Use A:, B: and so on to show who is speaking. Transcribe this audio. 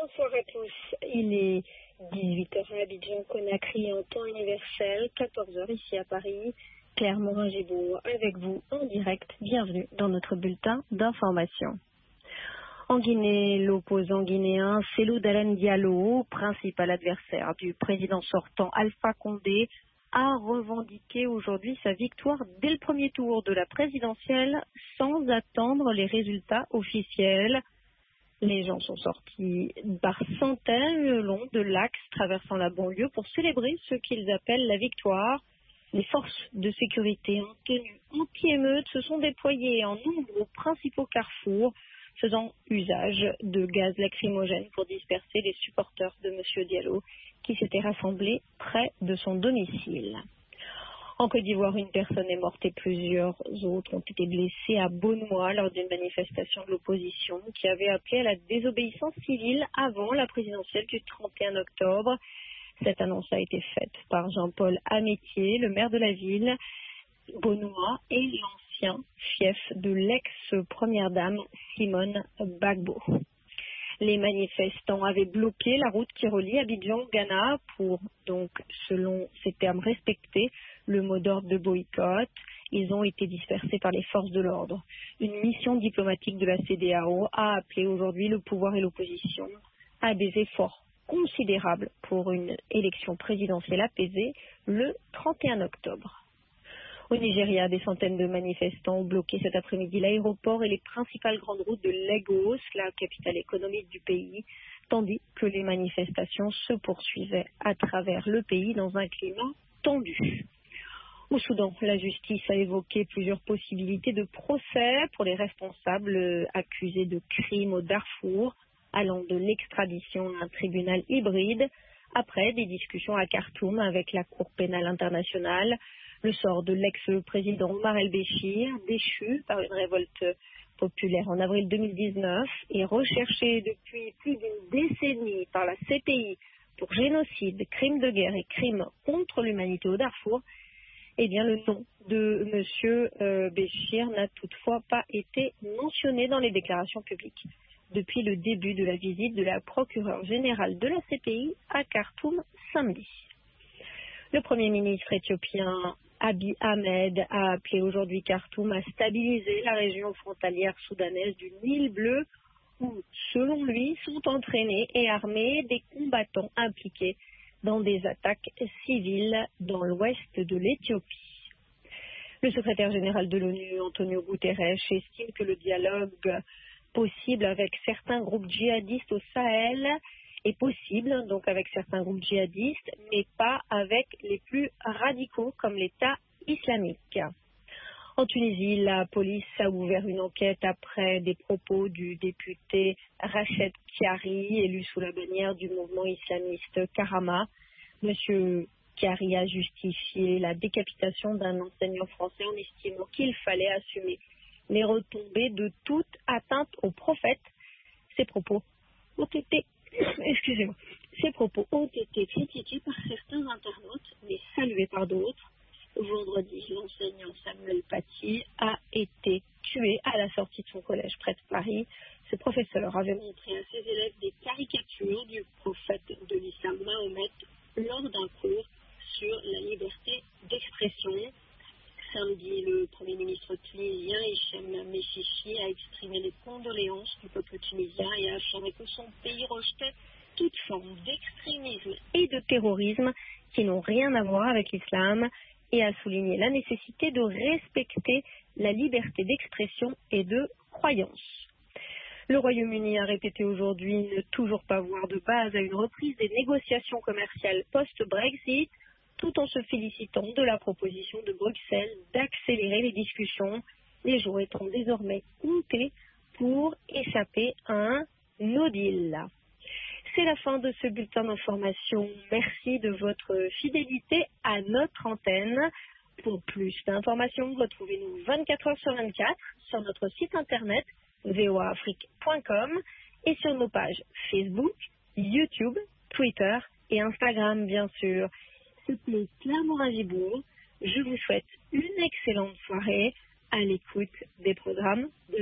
A: Bonsoir à tous. Il est 18h à Abidjan, Conakry en temps universel, 14h ici à Paris. Claire Morin-Gibourg avec vous en direct. Bienvenue dans notre bulletin d'information. En Guinée, l'opposant guinéen Cellou Dalein Diallo, principal adversaire du président sortant Alpha Condé, a revendiqué aujourd'hui sa victoire dès le premier tour de la présidentielle sans attendre les résultats officiels. Les gens sont sortis par centaines le long de l'axe traversant la banlieue pour célébrer ce qu'ils appellent la victoire. Les forces de sécurité en tenue anti-émeute se sont déployées en nombre aux principaux carrefours, faisant usage de gaz lacrymogène pour disperser les supporters de M. Diallo qui s'étaient rassemblés près de son domicile. En Côte d'Ivoire, une personne est morte et plusieurs autres ont été blessés à Beaunois lors d'une manifestation de l'opposition qui avait appelé à la désobéissance civile avant la présidentielle du 31 octobre. Cette annonce a été faite par Jean-Paul Amétier, le maire de la ville. Beaunois et l'ancien fief de l'ex-première dame Simone Gbagbo. Les manifestants avaient bloqué la route qui relie Abidjan au Ghana pour, donc, selon ces termes, respecter le mot d'ordre de boycott. Ils ont été dispersés par les forces de l'ordre. Une mission diplomatique de la CEDEAO a appelé aujourd'hui le pouvoir et l'opposition à des efforts considérables pour une élection présidentielle apaisée le 31 octobre. Au Nigeria, des centaines de manifestants ont bloqué cet après-midi l'aéroport et les principales grandes routes de Lagos, la capitale économique du pays, tandis que les manifestations se poursuivaient à travers le pays dans un climat tendu. Au Soudan, la justice a évoqué plusieurs possibilités de procès pour les responsables accusés de crimes au Darfour, allant de l'extradition à un tribunal hybride, après des discussions à Khartoum avec la Cour pénale internationale. Le sort de l'ex-président Omar el-Béchir, déchu par une révolte populaire en avril 2019 et recherché depuis plus d'une décennie par la CPI pour génocide, crimes de guerre et crimes contre l'humanité au Darfour, eh bien le nom de M. Béchir n'a toutefois pas été mentionné dans les déclarations publiques depuis le début de la visite de la procureure générale de la CPI à Khartoum samedi. Le Premier ministre éthiopien Abiy Ahmed a appelé aujourd'hui Khartoum à stabiliser la région frontalière soudanaise du Nil bleu où, selon lui, sont entraînés et armés des combattants impliqués dans des attaques civiles dans l'ouest de l'Éthiopie. Le secrétaire général de l'ONU, Antonio Guterres, estime que le dialogue possible avec certains groupes djihadistes au Sahel est possible, donc avec certains groupes djihadistes, mais pas avec les plus radicaux comme l'État islamique. En Tunisie, la police a ouvert une enquête après des propos du député Rached Chiari, élu sous la bannière du mouvement islamiste Karama. Monsieur Chiari a justifié la décapitation d'un enseignant français en estimant qu'il fallait assumer les retombées de toute atteinte au prophète. Ces propos ont été critiqués par certains internautes, mais salués par d'autres. Vendredi, l'enseignant Samuel Paty a été tué à la sortie de son collège près de Paris. Ce professeur avait montré à ses élèves des caricatures du prophète de l'islam Mahomet lors d'un cours sur la liberté d'expression. Samedi, le Premier ministre tunisien Hichem Mechichi a exprimé les condoléances du peuple tunisien et a affirmé que son pays rejetait toute forme d'extrémisme et de terrorisme qui n'ont rien à voir avec l'islam et a souligné la nécessité de respecter la liberté d'expression et de croyance. Le Royaume-Uni a répété aujourd'hui ne toujours pas voir de base à une reprise des négociations commerciales post-Brexit, tout en se félicitant de la proposition de Bruxelles d'accélérer les discussions, les jours étant désormais comptés pour échapper à un no deal. C'est la fin de ce bulletin d'information. Merci de votre fidélité à notre antenne. Pour plus d'informations, retrouvez-nous 24 heures sur 24 sur notre site internet voaafrique.com et sur nos pages Facebook, YouTube, Twitter et Instagram, bien sûr. C'était Claire Morin-Gibourg. Je vous souhaite une excellente soirée à l'écoute des programmes de